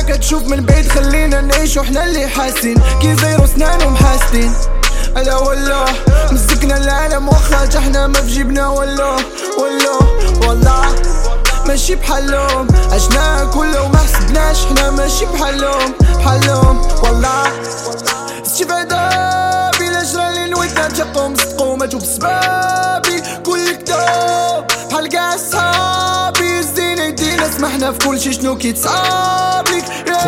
كتشوف من بعيد خلينا نعيشو حنا اللي حاسين كي زيرو سنانهم حاسدين. الا والله مزقنا العالم واخا تا حنا ما في جيبنا والله والله ماشي بحالهم عشنا كله وما حسبناش حنا ماشي بحالهم والله استفادة بلا جرى اللي نويتنا تقوم صدقو ماتو بسبابي كل كداب بحال كاع صحابي الزينة يدينا سمحنا في كلشي شنو كيتصابليك.